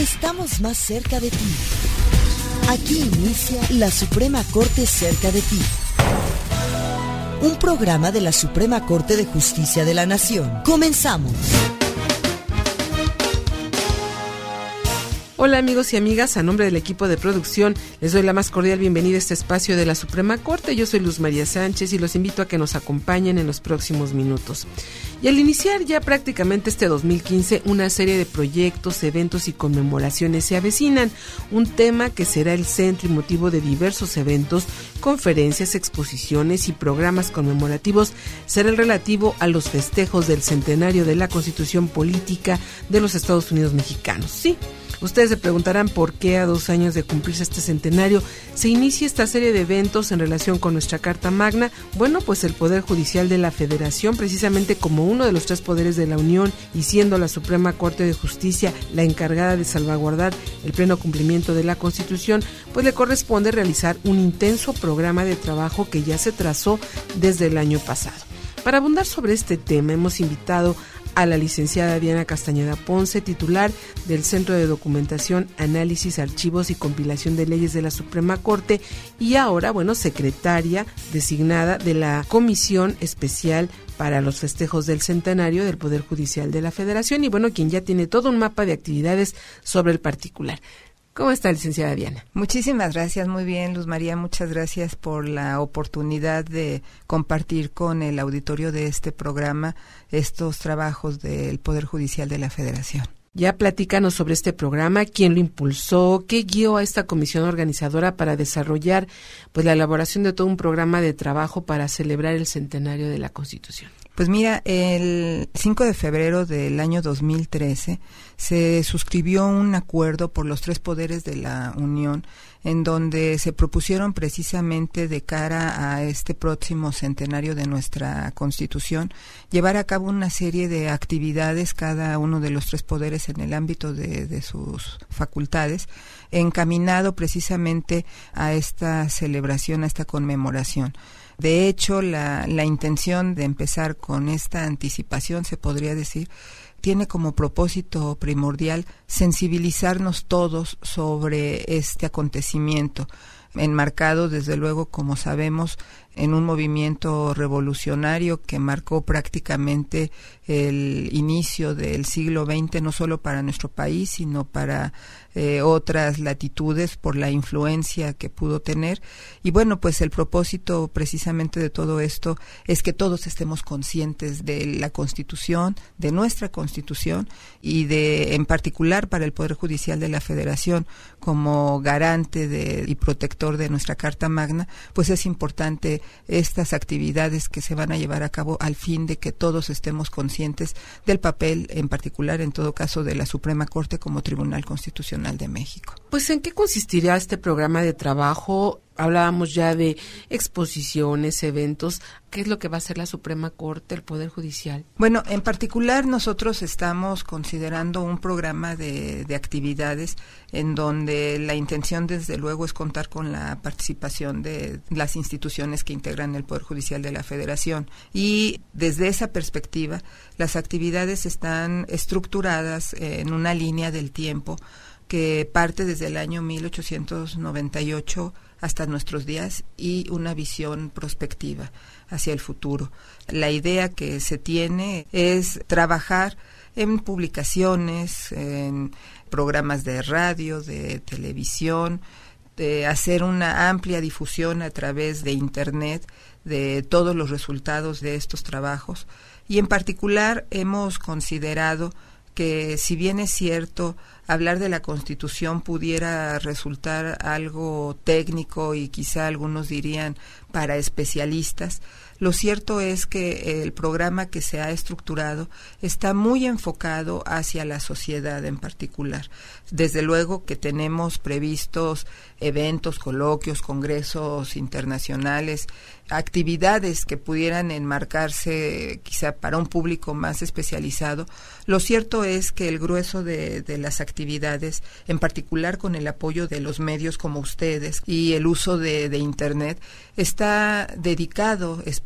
Estamos más cerca de ti. Aquí inicia la Suprema Corte cerca de ti. Un programa de la Suprema Corte de Justicia de la Nación. Comenzamos. Hola amigos y amigas, a nombre del equipo de producción les doy la más cordial bienvenida a este espacio de la Suprema Corte. Yo soy Luz María Sánchez y los invito a que nos acompañen en los próximos minutos. Y al iniciar ya prácticamente este 2015, una serie de proyectos, eventos y conmemoraciones se avecinan, un tema que será el centro y motivo de diversos eventos, conferencias, exposiciones y programas conmemorativos será el relativo a los festejos del centenario de la Constitución Política de los Estados Unidos Mexicanos. Sí, ustedes se preguntarán por qué a 2 años de cumplirse este centenario se inicia esta serie de eventos en relación con nuestra Carta Magna. Bueno, pues el Poder Judicial de la Federación, precisamente como uno de los 3 poderes de la Unión y siendo la Suprema Corte de Justicia la encargada de salvaguardar el pleno cumplimiento de la Constitución, pues le corresponde realizar un intenso programa de trabajo que ya se trazó desde el año pasado. Para abundar sobre este tema hemos invitado a la licenciada Diana Castañeda Ponce, titular del Centro de Documentación, Análisis, Archivos y Compilación de Leyes de la Suprema Corte y ahora, secretaria designada de la Comisión Especial para los Festejos del Centenario del Poder Judicial de la Federación y quien ya tiene todo un mapa de actividades sobre el particular. ¿Cómo está, licenciada Diana? Muchísimas gracias, muy bien, Luz María, muchas gracias por la oportunidad de compartir con el auditorio de este programa estos trabajos del Poder Judicial de la Federación. Ya platícanos sobre este programa, quién lo impulsó, qué guió a esta comisión organizadora para desarrollar la elaboración de todo un programa de trabajo para celebrar el centenario de la Constitución. Pues mira, el 5 de febrero del año 2013 se suscribió un acuerdo por los 3 poderes de la Unión en donde se propusieron precisamente de cara a este próximo centenario de nuestra Constitución llevar a cabo una serie de actividades, cada uno de los 3 poderes en el ámbito de sus facultades, encaminado precisamente a esta celebración, a esta conmemoración. De hecho, la intención de empezar con esta anticipación, se podría decir, tiene como propósito primordial sensibilizarnos todos sobre este acontecimiento, enmarcado desde luego, como sabemos, en un movimiento revolucionario que marcó prácticamente el inicio del siglo XX, no solo para nuestro país, sino para otras latitudes por la influencia que pudo tener. Y pues el propósito precisamente de todo esto es que todos estemos conscientes de la Constitución, de nuestra Constitución y en particular para el Poder Judicial de la Federación como garante y protector de nuestra Carta Magna, pues es importante estas actividades que se van a llevar a cabo al fin de que todos estemos conscientes del papel, en particular, en todo caso, de la Suprema Corte como Tribunal Constitucional de México. Pues, ¿en qué consistirá este programa de trabajo? Hablábamos ya de exposiciones, eventos. ¿Qué es lo que va a hacer la Suprema Corte, el Poder Judicial? En particular nosotros estamos considerando un programa de actividades en donde la intención desde luego es contar con la participación de las instituciones que integran el Poder Judicial de la Federación. Y desde esa perspectiva, las actividades están estructuradas en una línea del tiempo que parte desde el año 1898 hasta nuestros días y una visión prospectiva hacia el futuro. La idea que se tiene es trabajar en publicaciones, en programas de radio, de televisión, de hacer una amplia difusión a través de Internet de todos los resultados de estos trabajos. Y en particular hemos considerado que, si bien es cierto, hablar de la Constitución pudiera resultar algo técnico y quizá algunos dirían para especialistas, lo cierto es que el programa que se ha estructurado está muy enfocado hacia la sociedad en particular. Desde luego que tenemos previstos eventos, coloquios, congresos internacionales, actividades que pudieran enmarcarse quizá para un público más especializado. Lo cierto es que el grueso de las actividades, en particular con el apoyo de los medios como ustedes y el uso de Internet, está dedicado especialmente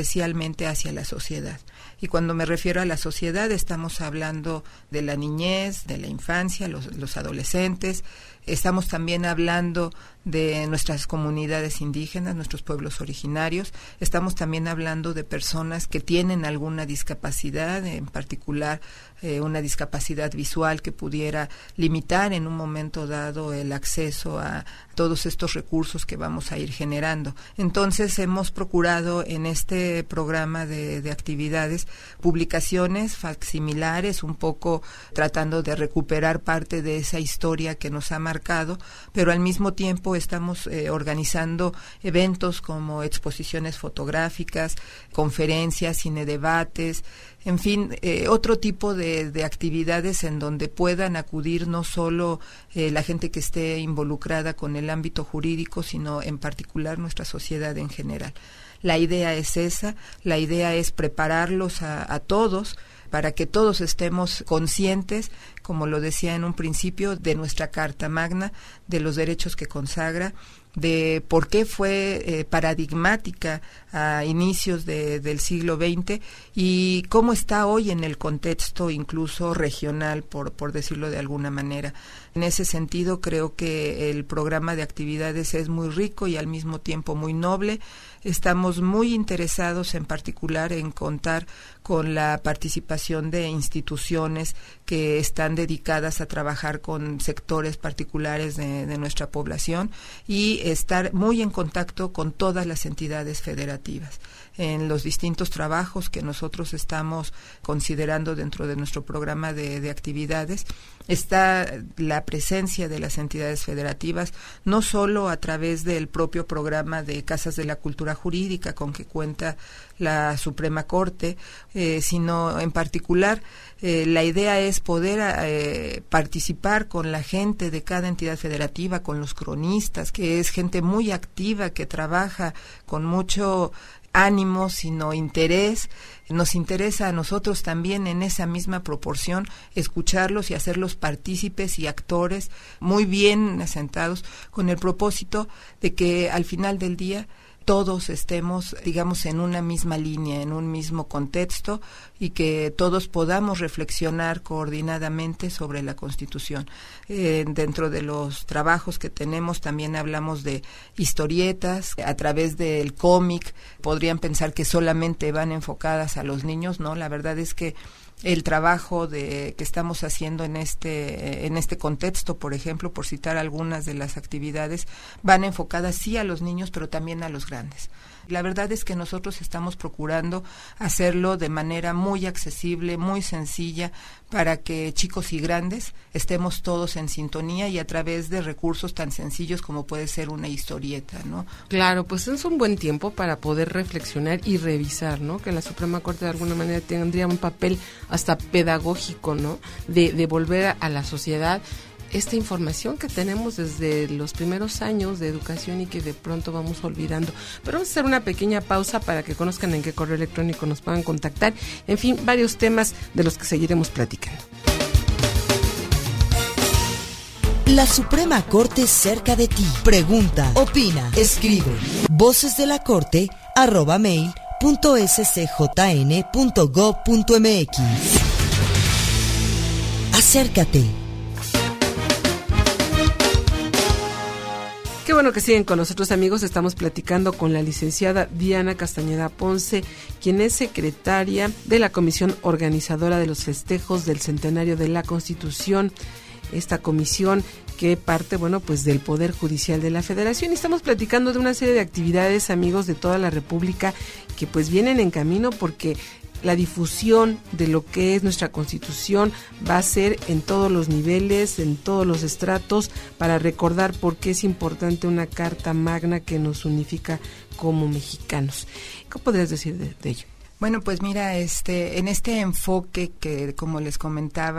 especialmente hacia la sociedad. Y cuando me refiero a la sociedad, estamos hablando de la niñez, de la infancia, los adolescentes. Estamos también hablando de nuestras comunidades indígenas, nuestros pueblos originarios. Estamos también hablando de personas que tienen alguna discapacidad, en particular una discapacidad visual que pudiera limitar en un momento dado el acceso a todos estos recursos que vamos a ir generando. Entonces hemos procurado en este programa de actividades publicaciones facsimilares, un poco tratando de recuperar parte de esa historia que nos ha marcado, pero al mismo tiempo estamos organizando eventos como exposiciones fotográficas, conferencias, cinedebates, en fin, otro tipo de actividades en donde puedan acudir no solo la gente que esté involucrada con el ámbito jurídico, sino en particular nuestra sociedad en general. La idea es esa, la idea es prepararlos a todos para que todos estemos conscientes, como lo decía en un principio, de nuestra Carta Magna, de los derechos que consagra, de por qué fue paradigmática a inicios del siglo XX y cómo está hoy en el contexto incluso regional, por decirlo de alguna manera. En ese sentido, creo que el programa de actividades es muy rico y al mismo tiempo muy noble. Estamos muy interesados en particular en contar con la participación de instituciones que están dedicadas a trabajar con sectores particulares de nuestra población y estar muy en contacto con todas las entidades federativas. En los distintos trabajos que nosotros estamos considerando dentro de nuestro programa de actividades, está la presencia de las entidades federativas, no solo a través del propio programa de Casas de la Cultura Jurídica con que cuenta la Suprema Corte, sino en particular la idea es poder participar con la gente de cada entidad federativa, con los cronistas, que es gente muy activa, que trabaja con mucho ánimo, sino interés. Nos interesa a nosotros también en esa misma proporción escucharlos y hacerlos partícipes y actores muy bien asentados con el propósito de que al final del día todos estemos, digamos, en una misma línea, en un mismo contexto y que todos podamos reflexionar coordinadamente sobre la Constitución. Dentro de los trabajos que tenemos también hablamos de historietas a través del cómic. Podrían pensar que solamente van enfocadas a los niños, ¿no? La verdad es que el trabajo que estamos haciendo en este contexto, por ejemplo, por citar algunas de las actividades, van enfocadas sí a los niños, pero también a los grandes. La verdad es que nosotros estamos procurando hacerlo de manera muy accesible, muy sencilla, para que chicos y grandes estemos todos en sintonía y a través de recursos tan sencillos como puede ser una historieta, ¿no? Claro, pues es un buen tiempo para poder reflexionar y revisar, ¿no? Que la Suprema Corte de alguna manera tendría un papel hasta pedagógico, ¿no? De volver a la sociedad esta información que tenemos desde los primeros años de educación y que de pronto vamos olvidando. Pero vamos a hacer una pequeña pausa para que conozcan en qué correo electrónico nos puedan contactar. En fin, varios temas de los que seguiremos platicando. La Suprema Corte cerca de ti. Pregunta, opina, escribe. vocesdelacorte@mail.scjn.gov.mx. Acércate. Qué bueno que siguen con nosotros, amigos. Estamos platicando con la licenciada Diana Castañeda Ponce, quien es secretaria de la Comisión Organizadora de los Festejos del Centenario de la Constitución. Esta comisión que parte, bueno, pues del Poder Judicial de la Federación. Y estamos platicando de una serie de actividades, amigos, de toda la República que pues vienen en camino porque la difusión de lo que es nuestra Constitución va a ser en todos los niveles, en todos los estratos, para recordar por qué es importante una Carta Magna que nos unifica como mexicanos. ¿Qué podrías decir de ello? Bueno, pues mira, en este enfoque que, como les comentaba,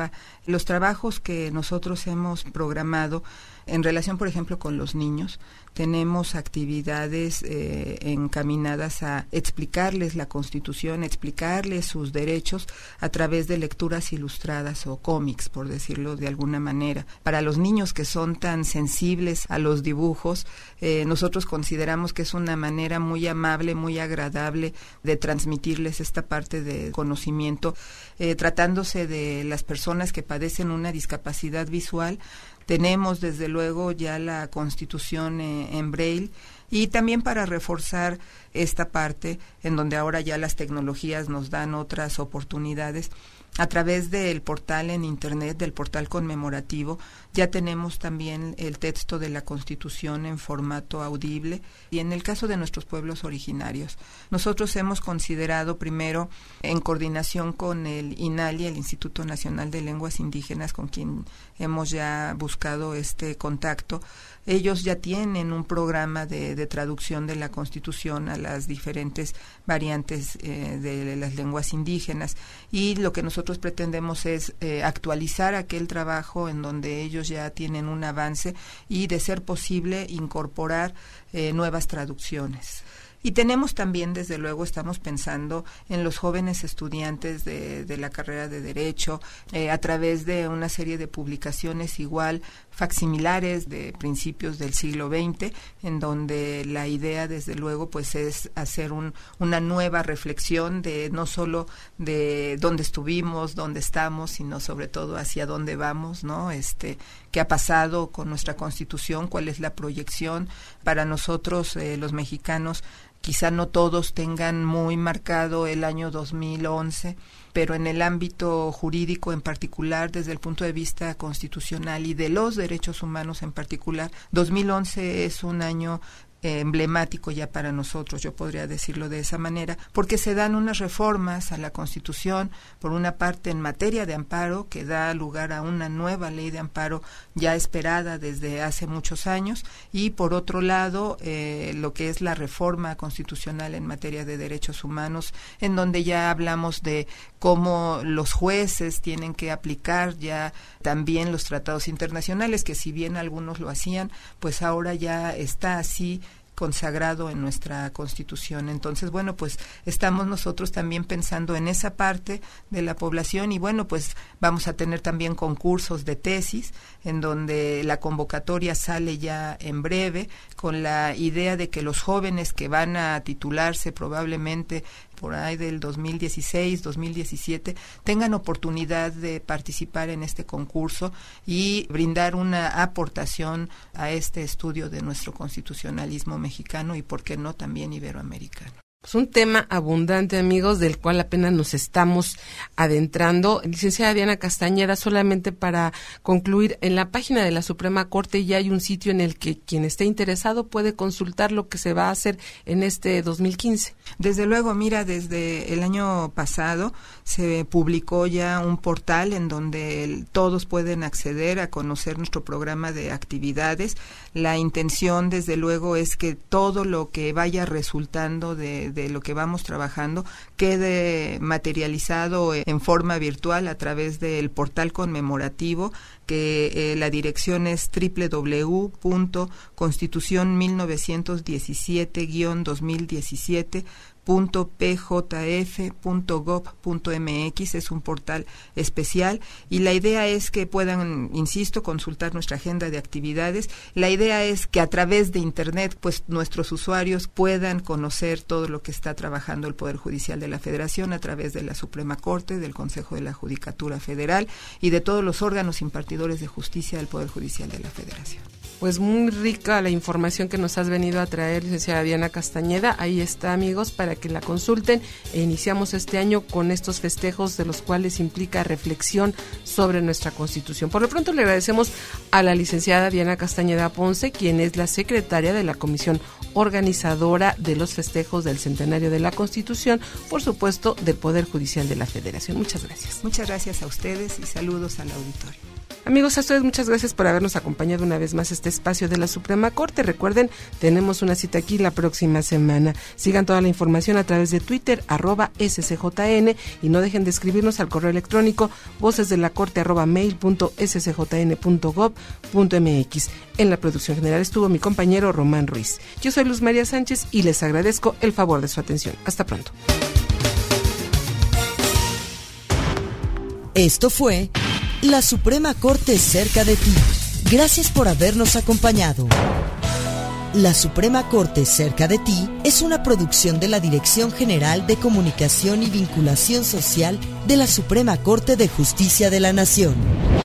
Los trabajos que nosotros hemos programado en relación, por ejemplo, con los niños, tenemos actividades encaminadas a explicarles la Constitución, explicarles sus derechos a través de lecturas ilustradas o cómics, por decirlo de alguna manera. Para los niños que son tan sensibles a los dibujos, nosotros consideramos que es una manera muy amable, muy agradable de transmitirles esta parte de conocimiento. Tratándose de las personas que padecen una discapacidad visual, tenemos desde luego ya la Constitución en Braille, y también para reforzar esta parte en donde ahora ya las tecnologías nos dan otras oportunidades. A través del portal en Internet, del portal conmemorativo, ya tenemos también el texto de la Constitución en formato audible. Y en el caso de nuestros pueblos originarios, nosotros hemos considerado primero, en coordinación con el INALI, el Instituto Nacional de Lenguas Indígenas, con quien hemos ya buscado este contacto, ellos ya tienen un programa de traducción de la Constitución a las diferentes variantes de las lenguas indígenas, y lo que nosotros pretendemos es actualizar aquel trabajo en donde ellos ya tienen un avance y, de ser posible, incorporar nuevas traducciones. Y tenemos también, desde luego, estamos pensando en los jóvenes estudiantes de la carrera de Derecho, a través de una serie de publicaciones igual facsimilares de principios del siglo XX, en donde la idea, desde luego, pues es hacer una nueva reflexión de no solo de dónde estuvimos, dónde estamos, sino sobre todo hacia dónde vamos, ¿no? ¿Qué ha pasado con nuestra Constitución? ¿Cuál es la proyección? Para nosotros, los mexicanos, quizá no todos tengan muy marcado el año 2011, pero en el ámbito jurídico en particular, desde el punto de vista constitucional y de los derechos humanos en particular, 2011 es un año emblemático ya para nosotros, yo podría decirlo de esa manera, porque se dan unas reformas a la Constitución, por una parte en materia de amparo, que da lugar a una nueva ley de amparo ya esperada desde hace muchos años, y por otro lado lo que es la reforma constitucional en materia de derechos humanos, en donde ya hablamos de cómo los jueces tienen que aplicar ya también los tratados internacionales, que si bien algunos lo hacían, pues ahora ya está así consagrado en nuestra Constitución. Entonces, bueno, pues estamos nosotros también pensando en esa parte de la población, y bueno, pues vamos a tener también concursos de tesis en donde la convocatoria sale ya en breve, con la idea de que los jóvenes que van a titularse probablemente por ahí del 2016, 2017, tengan oportunidad de participar en este concurso y brindar una aportación a este estudio de nuestro constitucionalismo mexicano y, por qué no, también iberoamericano. Es un tema abundante, amigos, del cual apenas nos estamos adentrando. Licenciada Diana Castañeda, solamente para concluir, en la página de la Suprema Corte ya hay un sitio en el que quien esté interesado puede consultar lo que se va a hacer en este 2015. Desde luego, mira, desde el año pasado se publicó ya un portal en donde todos pueden acceder a conocer nuestro programa de actividades. La intención, desde luego, es que todo lo que vaya resultando de lo que vamos trabajando quede materializado en forma virtual a través del portal conmemorativo, que la dirección es www.constitución1917-2017.pjf.gov.mx. es un portal especial, y la idea es que puedan, insisto, consultar nuestra agenda de actividades. La idea es que a través de Internet, pues nuestros usuarios puedan conocer todo lo que está trabajando el Poder Judicial de la Federación a través de la Suprema Corte, del Consejo de la Judicatura Federal y de todos los órganos impartidores de justicia del Poder Judicial de la Federación. Pues muy rica la información que nos has venido a traer, licenciada Diana Castañeda. Ahí está, amigos, para que la consulten. Iniciamos este año con estos festejos, de los cuales implica reflexión sobre nuestra Constitución. Por lo pronto le agradecemos a la licenciada Diana Castañeda Ponce, quien es la secretaria de la Comisión Organizadora de los Festejos del Centenario de la Constitución, por supuesto, del Poder Judicial de la Federación. Muchas gracias. Muchas gracias a ustedes y saludos al auditorio. Amigos, a ustedes muchas gracias por habernos acompañado una vez más a este espacio de la Suprema Corte. Recuerden, tenemos una cita aquí la próxima semana. Sigan toda la información a través de Twitter, @scjn, y no dejen de escribirnos al correo electrónico vocesdelacorte@mail.scjn.gov.mx. En la producción general estuvo mi compañero Román Ruiz. Yo soy Luz María Sánchez y les agradezco el favor de su atención. Hasta pronto. Esto fue La Suprema Corte cerca de ti. Gracias por habernos acompañado. La Suprema Corte cerca de ti es una producción de la Dirección General de Comunicación y Vinculación Social de la Suprema Corte de Justicia de la Nación.